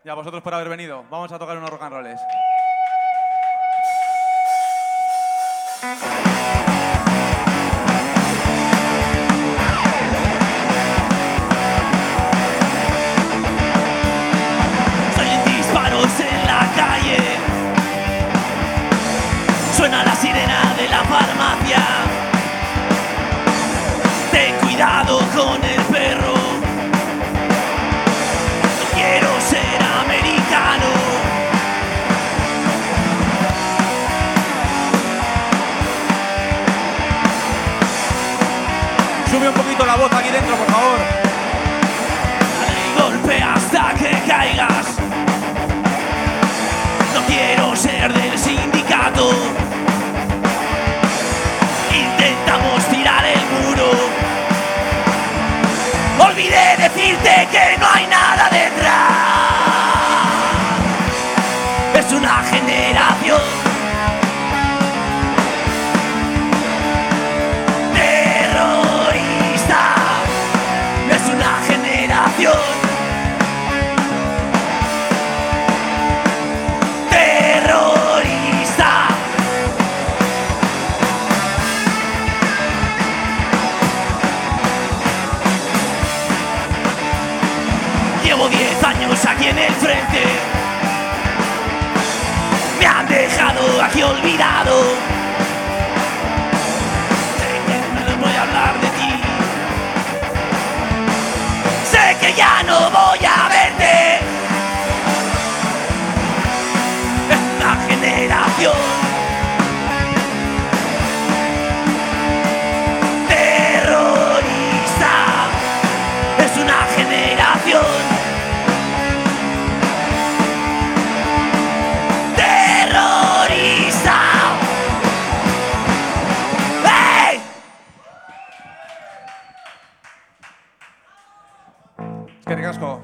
Y a vosotros por haber venido. Vamos a tocar unos rock and rolls. Salen disparos en la calle, suena la sirena de la farmacia. Ten cuidado con el perro, no quiero ser americano. Sube un poquito la voz aquí dentro, por favor. Dale y golpea hasta que caigas. No quiero ser del sindicato. Intentamos tirar el muro. Olvidé decirte que no hay nada detrás. Es una generación terrorista. Es una generación terrorista. Llevo 10 años aquí en el frente. Me han dejado aquí olvidado. Sé que no les voy a hablar de ti. Sé que ya no voy a verte. Es una generación terrorista. Es una generación terrorista. ¡Hey! Qué ricasco.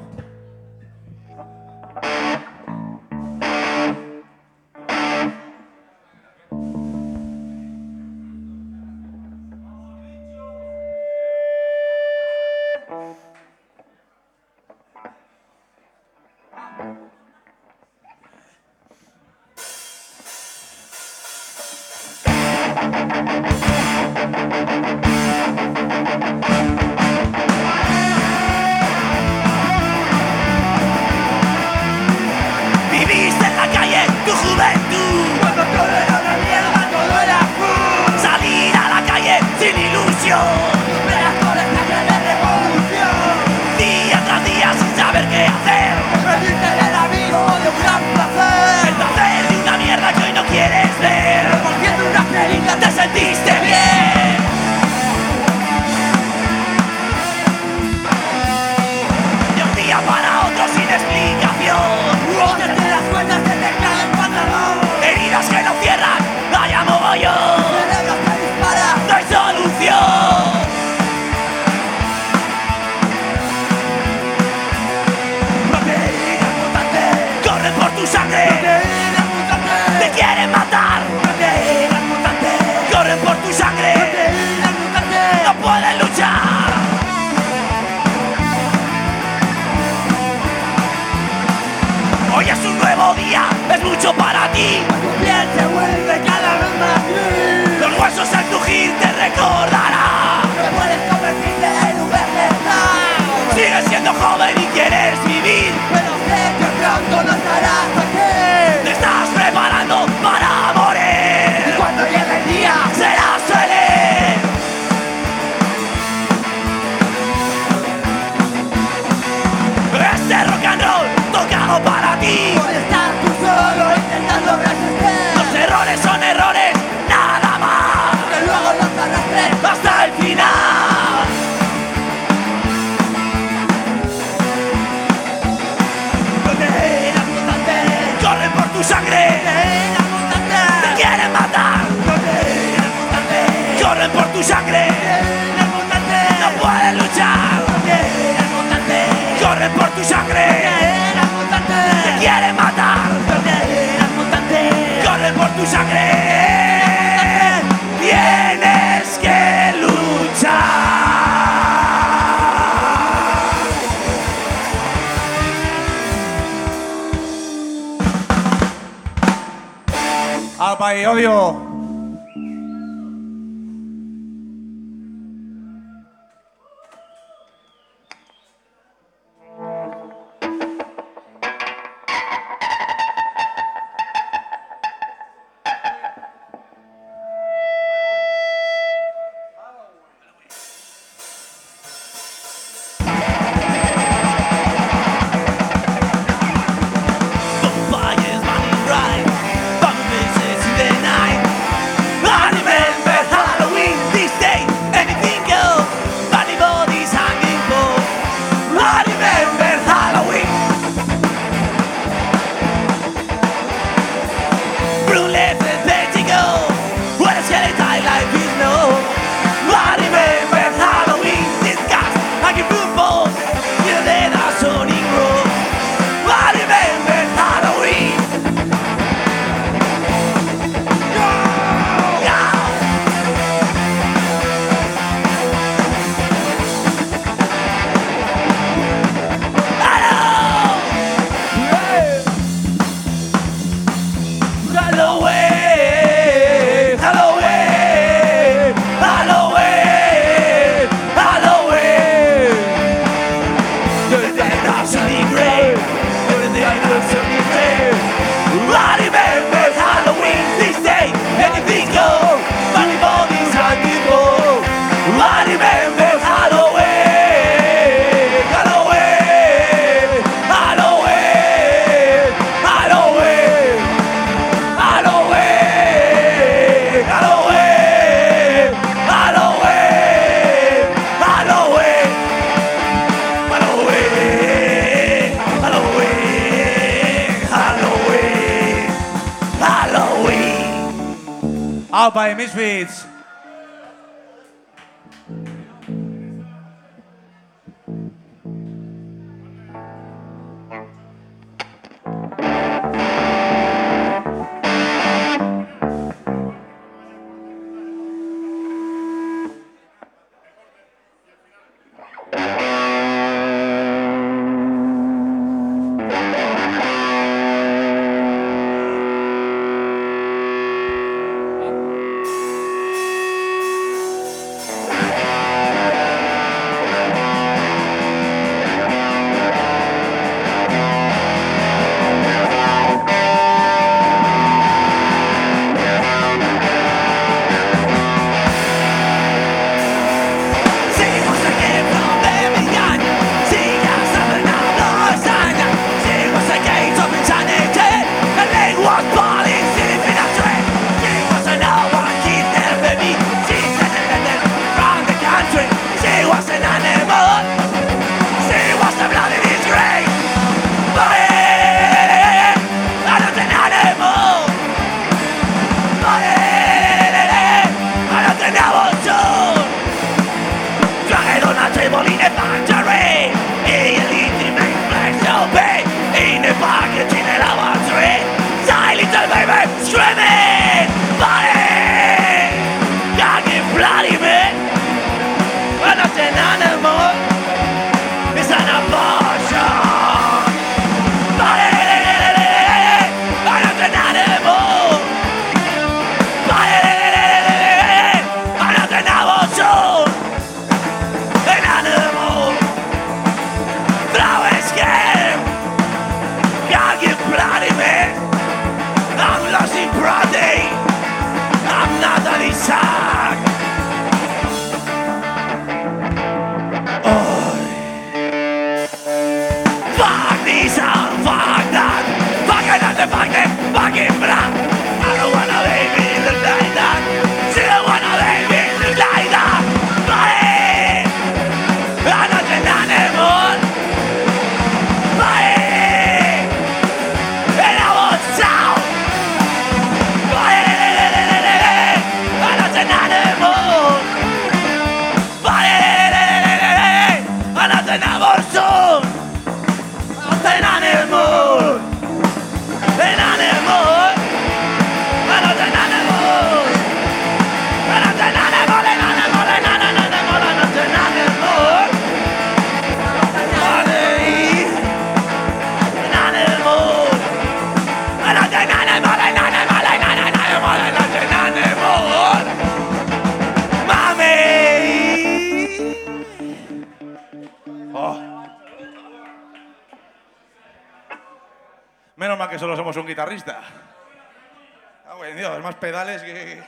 Viviste en la calle tu juventud. Cuando todo era una mierda, todo era cool. Salir a la calle sin ilusión. Veas por esta calle de revolución. Día tras día sin saber qué hacer. Perdiste el amigo de un gran placer. El placer de una mierda que hoy no quieres ver. Cogiendo unas peritas te sentiste bien. De un día para otro sin explicación. Te das cuenta que te clava el pantalón. Heridas que no cierran, vaya mogollón. Cerebros que disparan, no hay solución. Proteínas mutantes corren por tu sangre. Proteínas mutantes te quieren matar. Proteínas mutantes corren por tu sangre. Proteínas mutantes no pueden luchar. Hoy es un nuevo día, es mucho para ti. Tu piel se vuelve cada vez más gris. Los huesos al crujir te recordarán que puedes convertirte en un vegetal. Sigues siendo joven y quieres vivir, pero sé que pronto no estarás aquí. Te estás preparando para morir. Y cuando llegue el día serás feliz. Este rock and roll tocado para ti. Por estar tú solo intentando resistir. Los errores son errores, nada más. Que luego los arrastres hasta el final. Proteínas mutantes corren por tu sangre. Proteínas mutantes te quieren matar. Proteínas mutantes corren por tu sangre. Proteínas mutantes no pueden luchar. Proteínas mutantes corren por tu sangre. Proteínas mutantes te quieren matar. Proteínas mutantes corren por tu sangre. Tienes que luchar. ¡Apa y odio! Fires burning bright, bumpers in the night. I remember Halloween, this day, anything goes. Body bodies hanging low. I remember Halloween. Blue left and vertigo, what a skeleton life is no. I remember Halloween, disgust, I give footballs, you know then I Sonic Road. I remember Halloween. Halloween, Halloween, Halloween, Halloween. You're dead, absolutely great. You're dead, absolutely great. I remember Halloween, this day, anything goes. Funny bodies and people. I remember Halloween, Halloween, Halloween, Halloween, Halloween, Halloween, Halloween, Halloween, Halloween, Halloween, Halloween, Halloween. ¡Apa y Misfits! Seguimos aquí from the beginning. Sigas hablando hazaña. Seguimos aquí from insanity. The leg was falling, sleeping at train. She was an hour, she never me. She's independent from the country. She was an animal. She was a bloody disgrace. But I'm not an animal. But I'm not an animal. Trajeron a Triboli in factory. Elite make flesh obey. In a package in a laboratory. Silent baby screaming. Body. Gagging bloody man. I'm not an animal. It's an abortion. Body. I'm not an animal. Body. I'm not an abortion. An animal, throw a scare. God, you bloody man. I'm lost in Brody. I'm not an Isaac. Oh. Fuck this out, fuck that. Fuck another, fuck that, fucking black. I don't wanna live in the like that. Still wanna live in the like that. Bye. I'm not an animal. Bye. And I want sound. Bye. I'm not an animal. Menos mal que solo somos un guitarrista. Ah, buen Dios, más pedales que...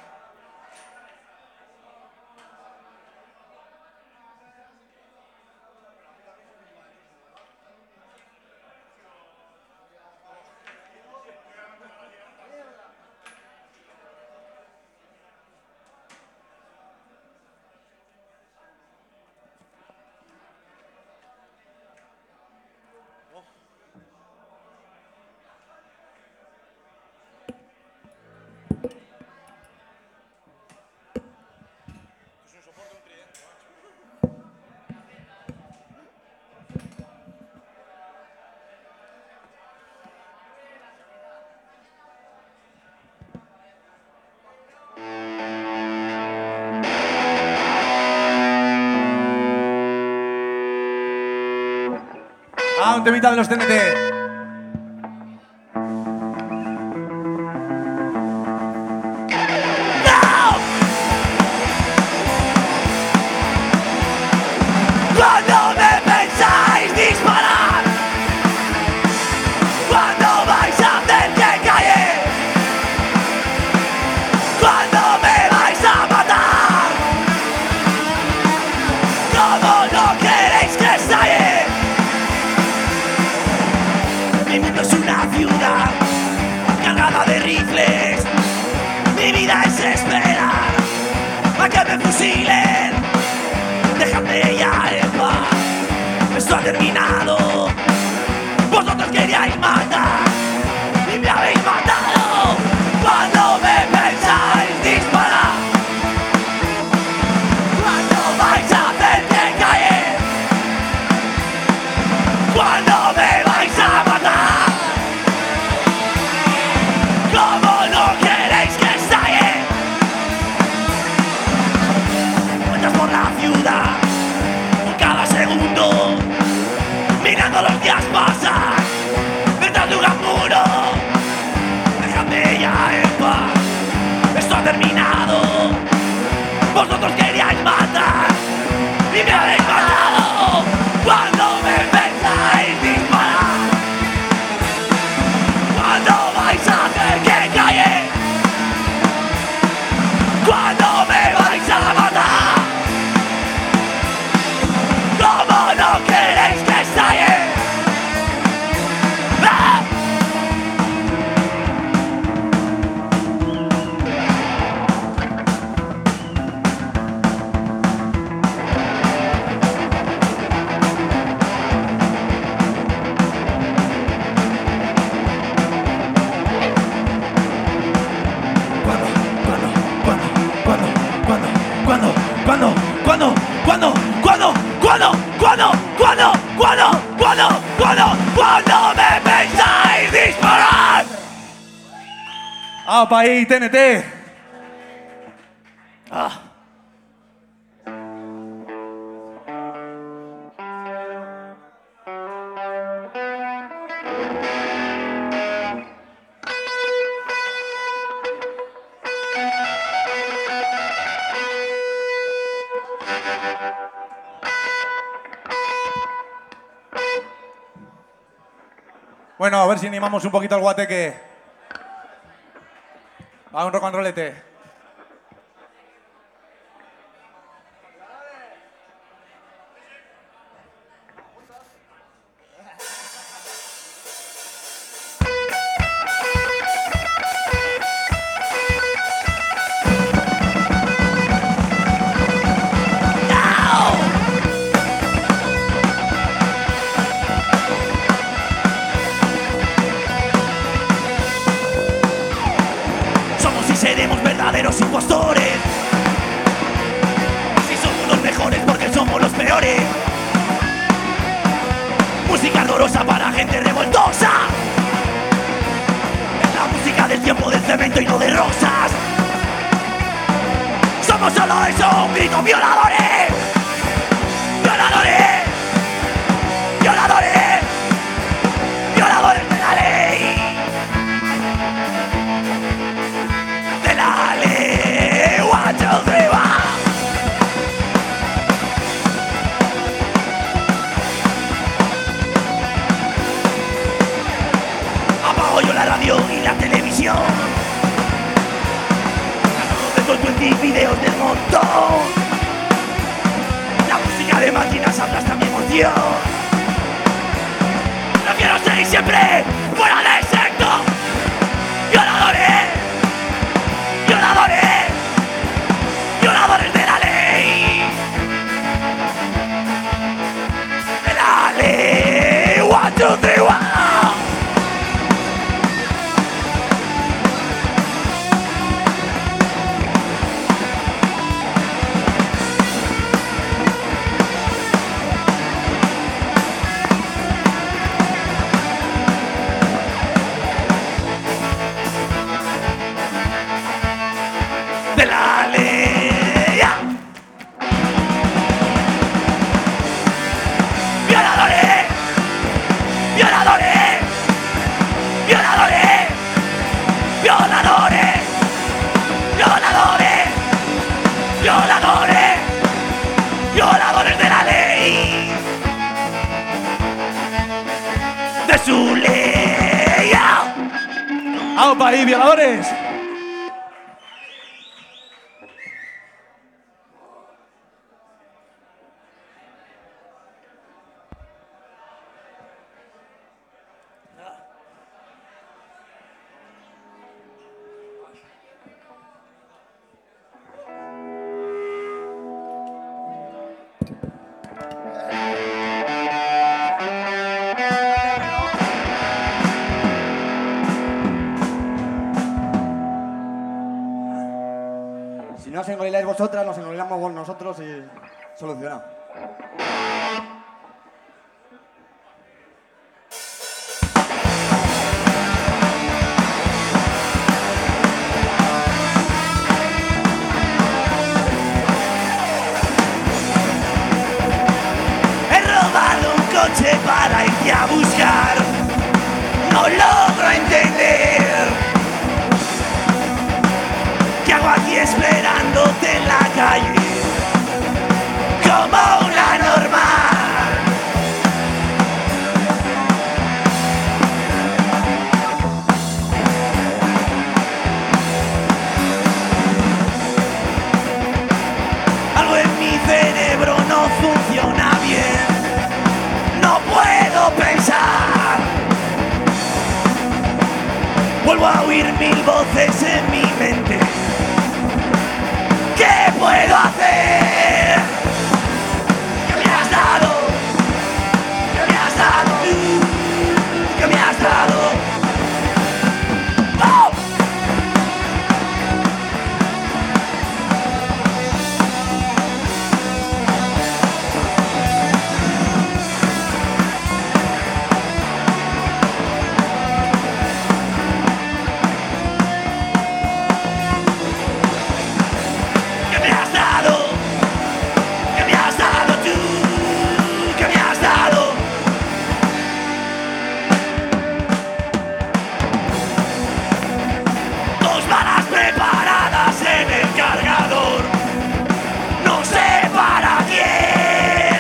Ah, un temita de los TNT. Cuando me pensáis disparar, cuando vais a hacer que calle, cuando me vais a matar, ¿cómo no queréis que estalle? Mi mundo es una ciudad cargada de rifles, mi vida es esperar a que me fusilen. Déjame ya en paz, esto ha terminado. Vosotros queríais matar y me habéis matado. Cuando me pensáis disparar, cuando vais a hacer que calle, cuando me vais a matar, ¿cómo no queréis que estalle? Cuentas por la ciudad cada segundo, mirando los días pasar detrás de un gran muro. Déjame ya en paz, esto ha terminado. Vosotros queríais matar y me habéis matado. Cuando me pensáis disparar, cuando vais a hacer que calle, cuando me vais a matar, ¿cómo no queréis que estalle? ¡Ah! ¿Cuándo me pensáis disparar? Ah, pa' ahí, TNT. Ah. Bueno, a ver si animamos un poquito al guateque. Va, un rock and rollete. Somos y seremos verdaderos impostores. Si somos los mejores porque somos los peores. Música ardorosa para gente revoltosa. Es la música del tiempo del cemento y no de rosas. Somos solo eso, un grito violadores. Violadores. Violadores. Violadores de la ley. De la ley. 1, 2, 3, va. y la televisión. Las voces con 20 videos del montón. La música de máquinas aplasta mi emoción. Prefiero seguir siempre fuera del sector. Violadores, violadores, violadores de la ley. De la ley. 1, 2, 3, 1. De la ley. Violadores, violadores, violadores, violadores, violadores, violadores, violadores de la ley, de su ley. ¡Aupa ahí, violadores! Si no os engoriláis vosotras, nos engorilamos nosotros y solucionado. He robado un coche para irte a buscar. No logro entender qué hago aquí esperándote en la calle como una normal. Algo en mi cerebro no funciona bien. No puedo pensar. Vuelvo a oír 1000 voces en mi mente. ¿Qué puedo hacer? ¿Qué me has dado? ¿Qué me has dado? ¿Qué me has dado? ¡Oh! ¿Qué me has dado? ¿Qué me has dado tú? ¿Qué me has dado? Dos balas preparadas en el cargador. No sé para quién.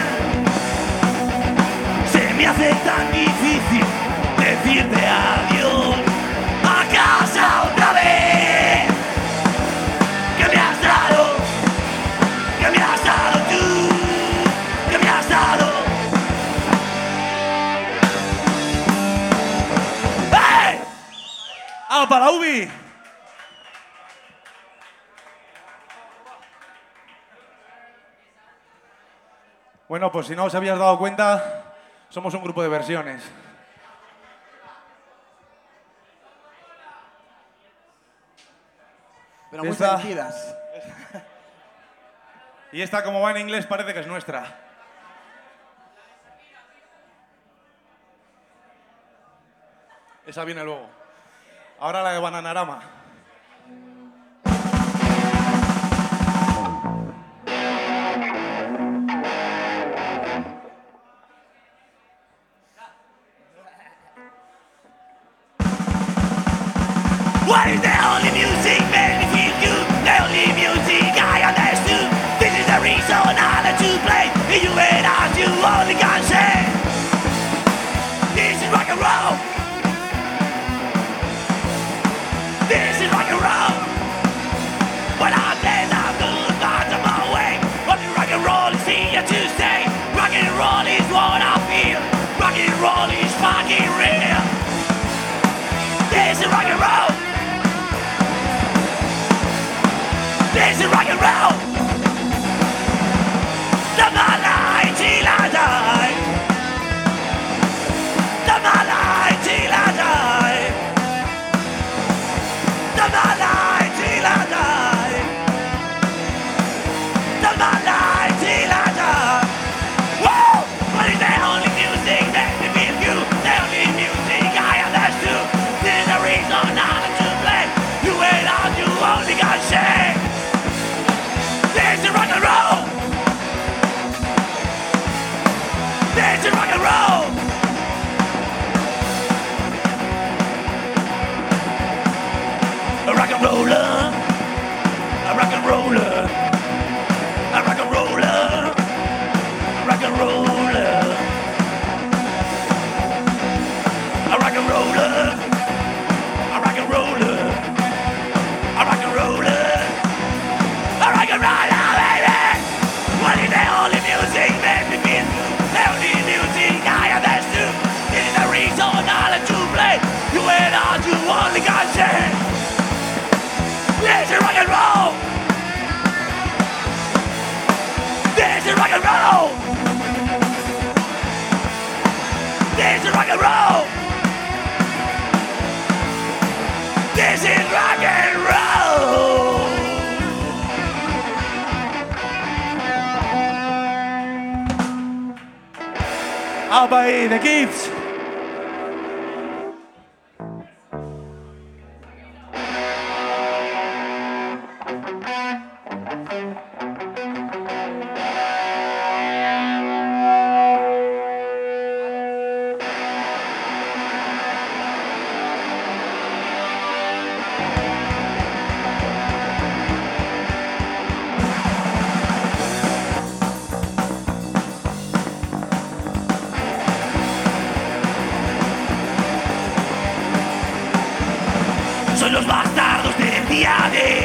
Se me hace tan difícil decirte adiós. A casa otra vez. ¿Qué me has dado? ¿Qué me has dado tú? ¿Qué me has dado? ¡Hey! ¡Aupa la UBI! Bueno, pues si no os habías dado cuenta, somos un grupo de versiones. Pero muy Esta- sentidas. Y esta, como va en inglés, parece que es nuestra. Esa viene luego. Ahora la de Bananarama. What is the only music made me feel good? The only music I understood. This is the reason I let you play. And you and I, you only can say. This is rock and roll. roll is fucking real. This is rock and roll. This is rock and roll. The light till I die. The light till I die. The light till I die. The light till I die. Woo! What is the only music that can feel you? The only music I understood. There's a reason not to play. You ain't all you only got shame. This is rock and roll. This is rock and roll. A rock and roller. A rock and roller. A rock and roller. A rock and roller. A rock and roller. A rock and roller. A rock and roller. A rock and roller, baby. What is the only music that me feel? The only music I understood. This is the reason all to play. You ain't all you only got shit. This is rock and roll. This is rock and roll. This is rock and roll. This is rock and roll. Up ahí, The Kids. Son los bastardos del día D.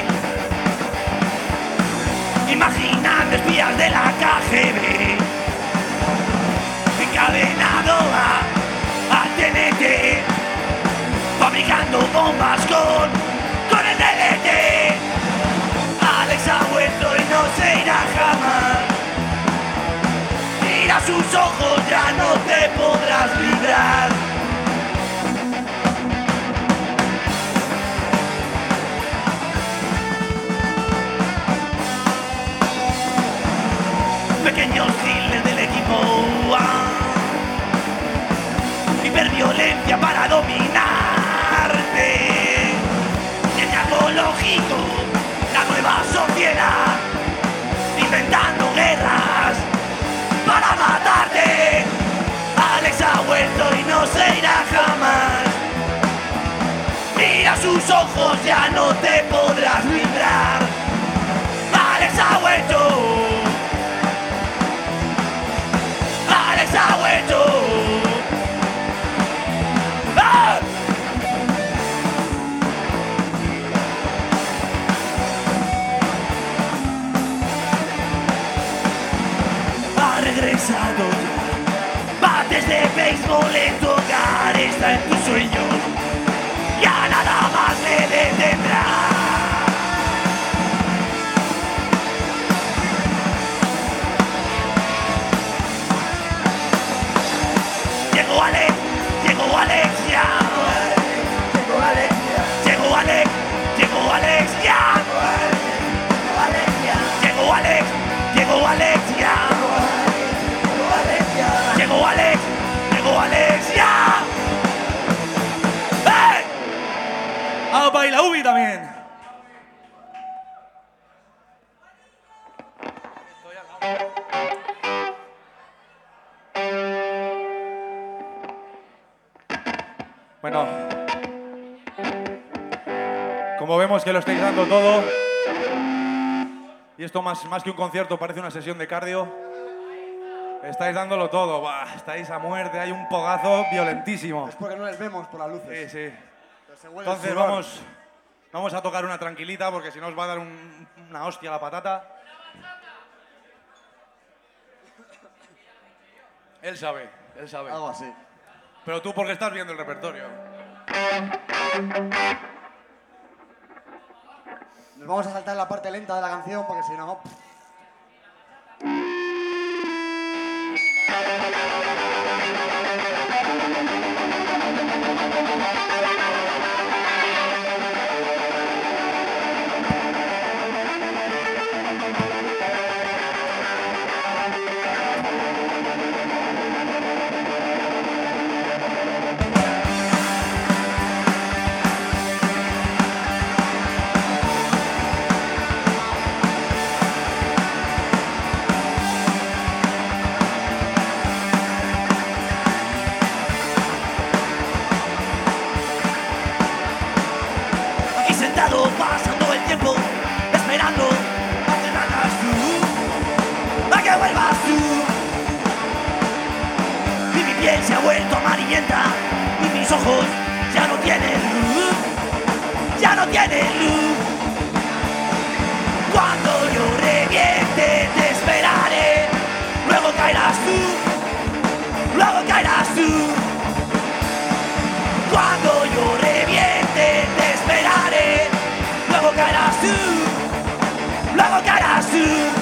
Imaginan espías de la KGB. Encadenado a TNT. Fabricando bombas con el DLT. Alex ha vuelto y no se irá jamás. Mira sus ojos, ya no te podrás librar. Pequeños giles del equipo A. Hiperviolencia para dominarte. Engaño lógico, la nueva sociedad. Inventando guerras para matarte. Alex ha vuelto y no se irá jamás. Mira sus ojos, ya no te podrás librar. Alex ha vuelto. Alex ha vuelto. ¡Ah! Ha regresado ya. Bates de béisbol en tu hogar, está en tus sueños. Ya nada más le detendrá. Llegó Alex, llegó Alex ya. Llegó Alex ya. Llegó Alex, llegó Alex ya. Llegó Alex, llegó Alex ya. Llegó Alex, llegó Alex ya. ¡Hey! Up ahí la Ubi también. Bueno, como vemos que lo estáis dando todo, y esto más que un concierto parece una sesión de cardio, estáis dándolo todo, bah, estáis a muerte, hay un pogazo violentísimo. Es porque no les vemos por las luces. Sí, sí. Pero se huele el Entonces sudor. vamos a tocar una tranquilita porque si no os va a dar una hostia la patata. Él sabe, él sabe. Algo así. Pero tú porque estás viendo el repertorio. Nos vamos a saltar la parte lenta de la canción porque si no... Aquí sentado, pasando el tiempo, esperando a que vengas tú, a que vuelvas tú. Y mi piel se ha vuelto amarillenta y mis ojos ya no tienen luz, ya no tienen luz. Cuando yo reviente te esperaré, luego caerás tú, luego caerás tú. Cuando yo reviente te esperaré, luego caerás tú, luego caerás tú.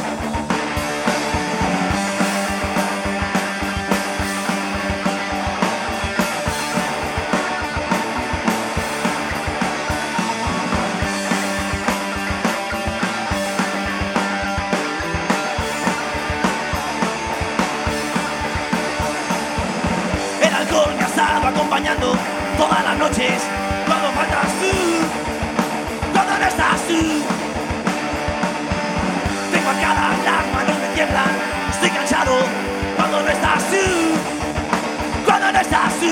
El alcohol me ha estado acompañando todas las noches. Cuando faltas tú, cuando no estás tú. Tengo arcadas, las manos me tiemblan. Estoy cansado cuando no estás tú, cuando no estás tú.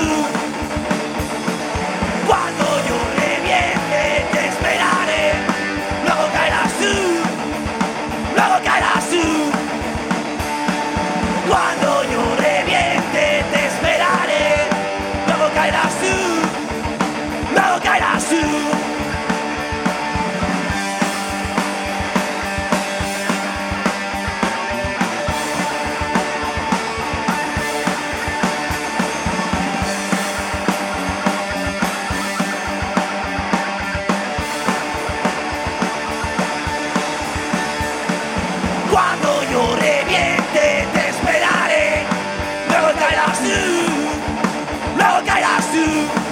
Cuando yo reviente te esperaré, luego caerás tú, luego caerás tú. Cuando yo reviente te esperaré, luego caerás tú, luego caerás tú. Cuando yo reviente te esperaré, luego caerás tú, luego caerás tú.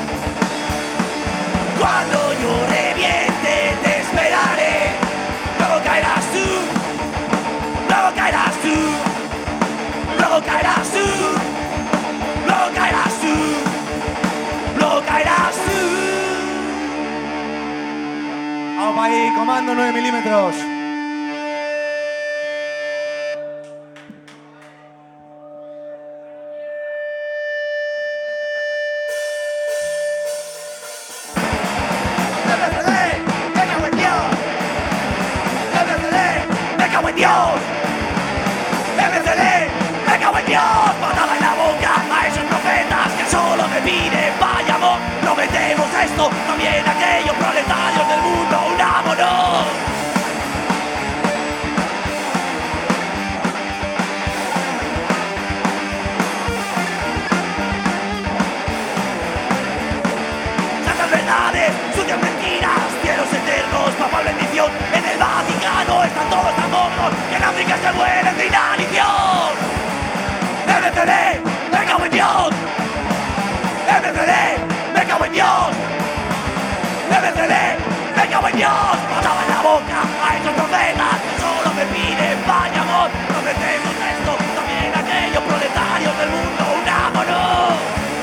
Cuando yo reviente te esperaré, luego caerás tú, luego caerás tú, luego caerás tú, luego caerás tú, luego caerás tú. Vamos para ahí, comando 9 milímetros. Me cago en Dios. Me cago en Dios. Me cago en Dios. Patada en la boca a esos profetas que solo me piden vaya amor. No metemos esto, también aquellos proletarios del mundo, unámonos. Santas verdades, sucias mentiras, cielos eternos, papal bendición. En el Vaticano están todos tan gordos que en África se mueren de inanición. MCD, me cago en Dios. MCD, me cago en Dios. MCD, me cago en Dios. Patada en la boca a esos profetas que solo me piden vaya amor. No metemos esto, también aquellos proletarios del mundo, unámonos.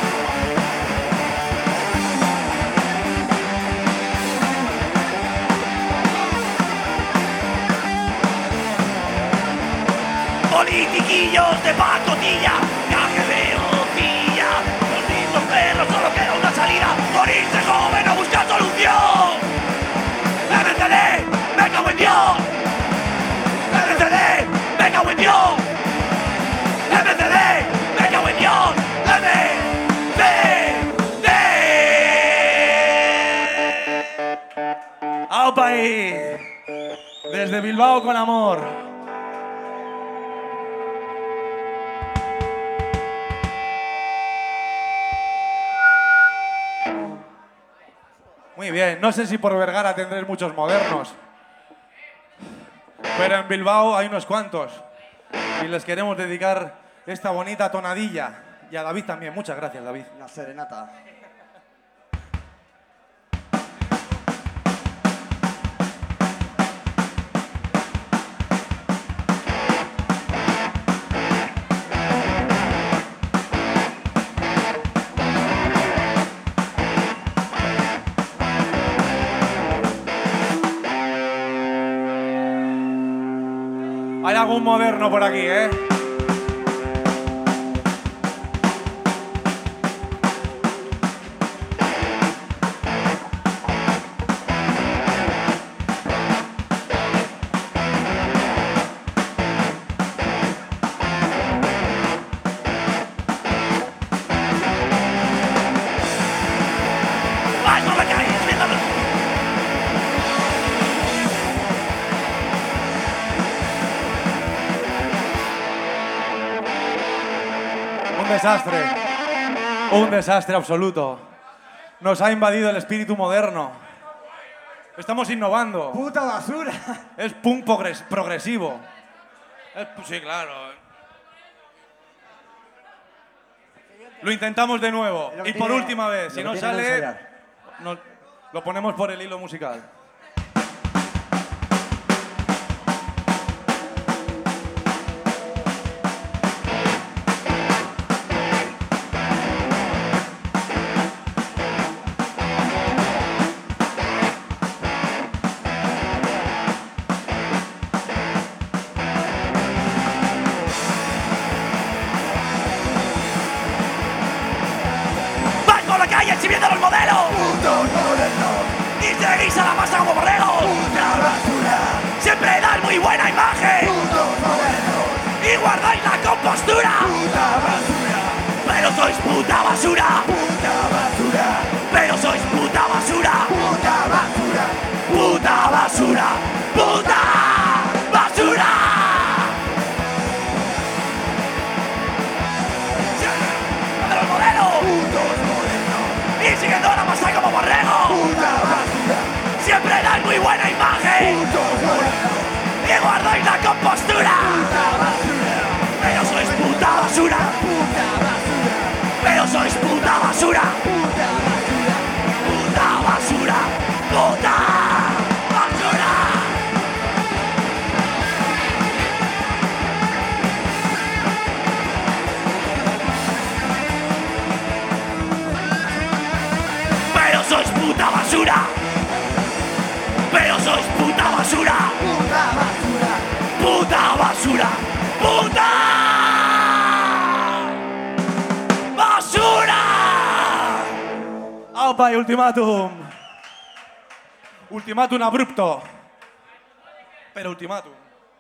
Politiquillos de pacotilla, KGB o CIA. Los mismos perros, solo queda una salida. Morirse joven o buscar solución. MCD, me cago en Dios. MCD, me cago en Dios. MCD, me cago en Dios. MCD. ¡Aupa ahí! Desde Bilbao con amor. Muy bien, no sé si por Vergara tendréis muchos modernos, pero en Bilbao hay unos cuantos y les queremos dedicar esta bonita tonadilla. Y a David también, muchas gracias, David. Una serenata. Hay algún moderno por aquí, ¿eh? Vas por la calle subiendo los... Un desastre absoluto. Nos ha invadido el espíritu moderno. Estamos innovando. ¡Puta basura! Es punk progresivo. Sí, claro. Lo intentamos de nuevo. Es lo que Y por tiene- última vez. Si lo no que tiene no sale, ensayar. lo ponemos por el hilo musical. Vais por la calle exhibiendo los modelos. Y seguís a la masa como borregos. Siempre dais muy buena imagen. Y guardáis la compostura. Pero sois puta basura. Pero sois puta basura. Puta basura. Puta basura. De los modelos. Y siguiendo la masa como borregos. Siempre dais muy buena imagen. Y guardáis la compostura. Pero sois puta basura. Pero sois puta basura. Puta basura. Puta basura. Pero sois puta basura. Pero sois puta basura. Puta basura. Puta basura. ¡Aupa y ultimátum! Ultimátum abrupto. Pero ultimátum.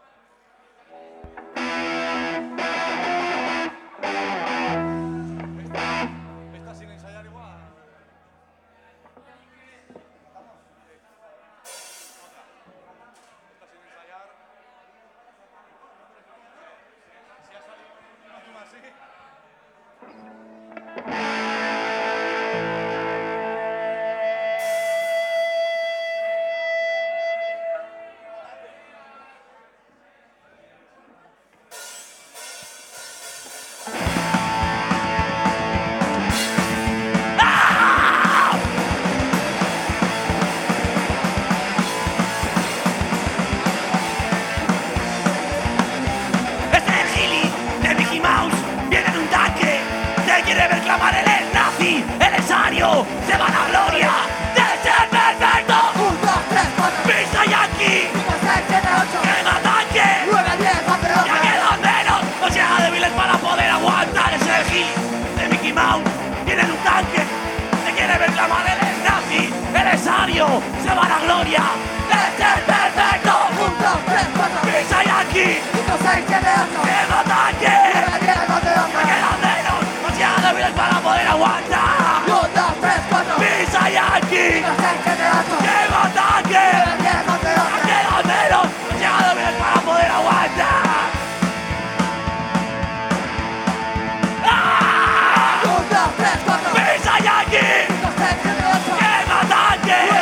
Esta sin ensayar igual. Esta sin ensayar. Si ha salido un ultimátum así. Este es el Gili de Mickey Mouse. Viene en un tanque. Te quiere ver clamar, él es nazi. Él es ario. Se va a la gloria de ser perfecto. Pisa yankee. Quema tanque. Ya quedan menos. O sea, débiles para poder aguantar. Ese es el Gili de Mickey Mouse. Viene en un tanque. Te quiere ver clamar, él es nazi. Él es ario. Se va a la gloria de ser perfecto. Pisa yankee. Quema tanque. Ya quedan menos. O sea, débiles para poder aguantar. Pisa yankee. Quema tanque. Ya quedan menos. O sea, débiles para poder aguantar. ¡Ah! Pisa yankee. Quema tanque.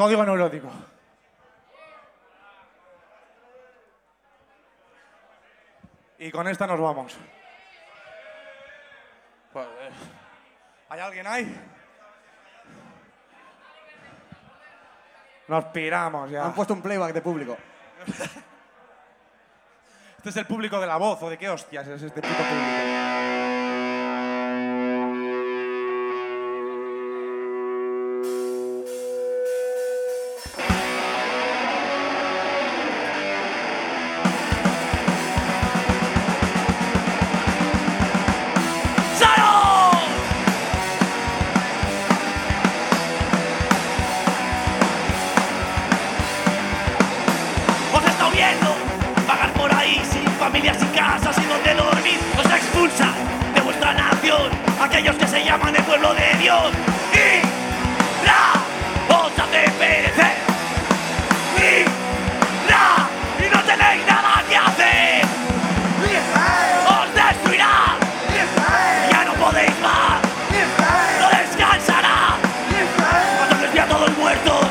Código neurótico. Y con esta nos vamos. Pues, ¿hay alguien ahí? Nos piramos ya. Han puesto un playback de público. Este es el público de La Voz, ¿o de qué hostias es este puto público? Familias y casas y donde dormir os expulsan de vuestra nación aquellos que se llaman el pueblo de Dios y os hace perecer y no tenéis nada que hacer, os destruirá, ya no podéis más, no descansará cuando les vea todos muertos.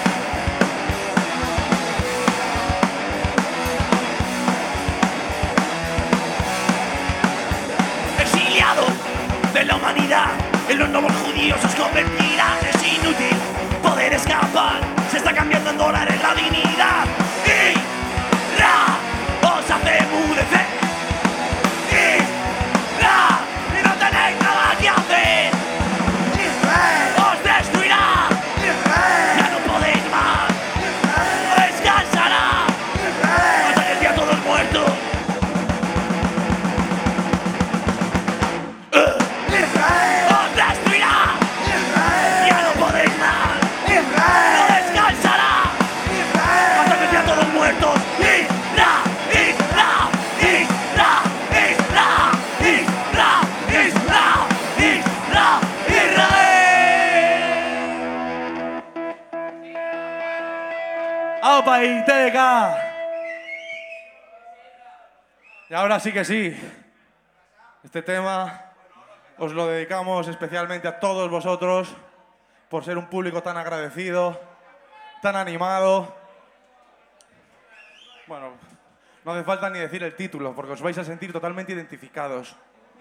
De la humanidad, en los nuevos judíos os convertirá. Es inútil poder escapar, se está cambiando en dólares la dignidad. Y os hace emudecer. Y no tenéis nada que hacer. Os destruirá, ya no podéis más, no descansará hasta que esté todos muertos. ¡Opa y TDK! Y ahora sí que sí. Este tema os lo dedicamos especialmente a todos vosotros por ser un público tan agradecido, tan animado. Bueno, no hace falta ni decir el título porque os vais a sentir totalmente identificados.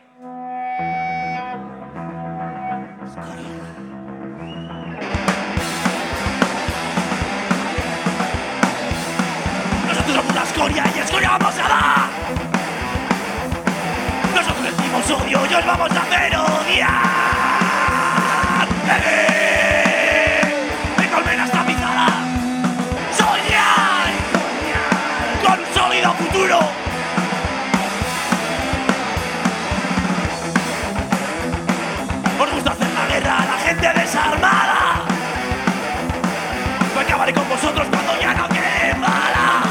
Nosotros somos la escoria y escoria vamos a dar. Nosotros sentimos odio y os vamos a hacer odiar. Mi colmena está pisada. Soñar con un sólido futuro. Os gusta hacer la guerra a la gente desarmada. No acabaré con vosotros cuando ya no quede bala.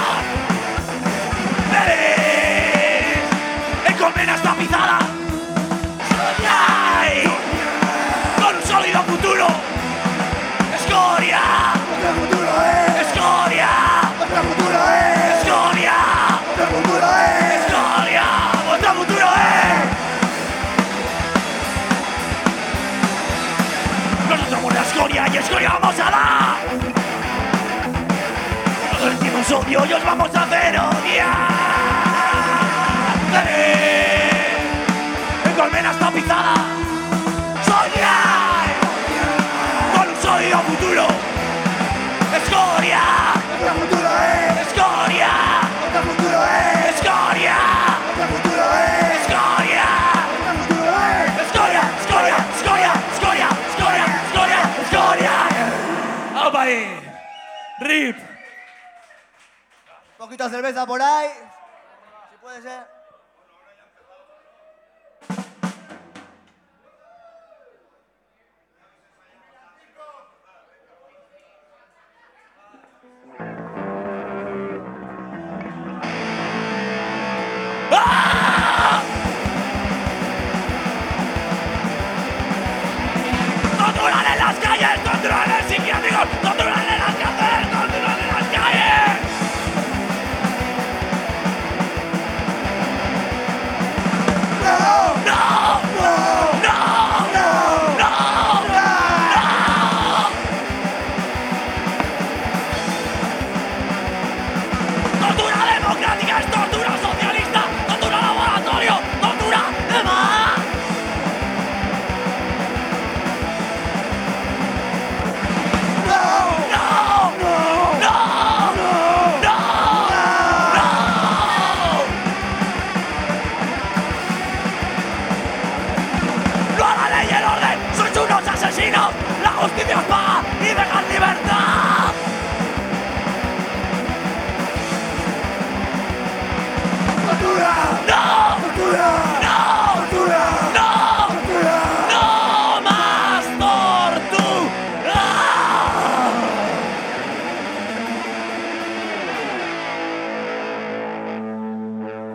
El colmena está pisada. Soñáis con un sólido futuro. Escoria. ¡Nuestro futuro es! Escoria. ¡Nuestro futuro es! Escoria. ¡Nuestro futuro es! Escoria. Vuestro futuro es. Nosotros somos la escoria y escoria vamos a dar. Nosotros sentimos odio y os vamos a hacer odiar. El colmena está pisada. Soñar con un sólido futuro. Escoria. ¡Nuestro futuro es! Escoria. ¡Nuestro futuro es! Escoria. ¡Nuestro futuro es! Escoria. ¡Nuestro futuro es! Escoria. Escoria. Escoria. Escoria. Escoria. Escoria. Escoria. ¡Opa ahí! ¡Rip! Un poquito de cerveza por ahí. Si puede ser. ¡Controlan en las calles! ¡Controlan psiquiátricos! ¡Controlan en las cárceles! ¡Controlan en las calles!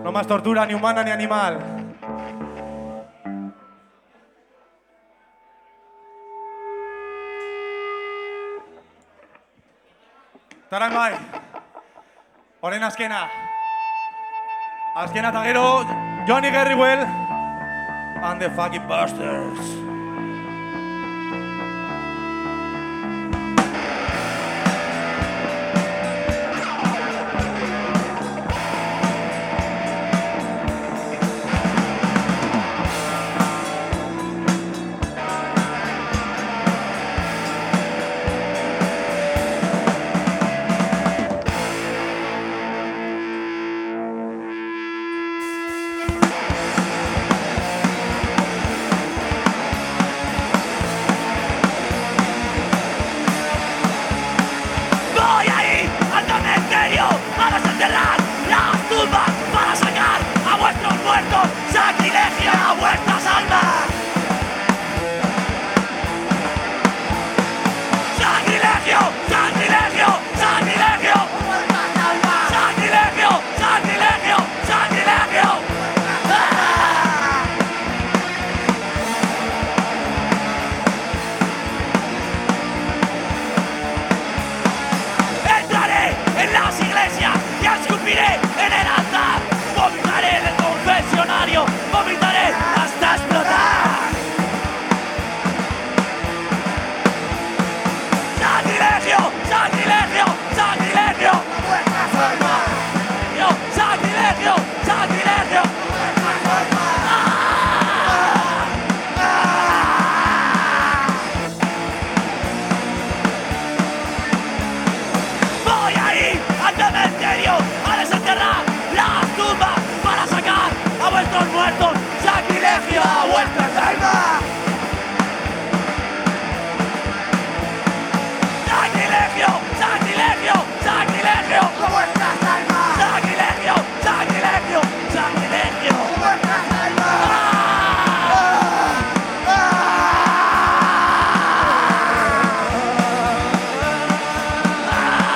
No más tortura, ni humana ni animal. Tarangai. Orain azkena. Azkena eta gero, Johnny Garrywell and the fucking Busters.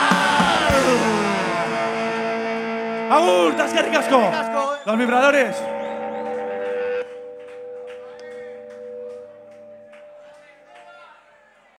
¡Agur! ¡Eskerrik asko! ¡Los vibradores!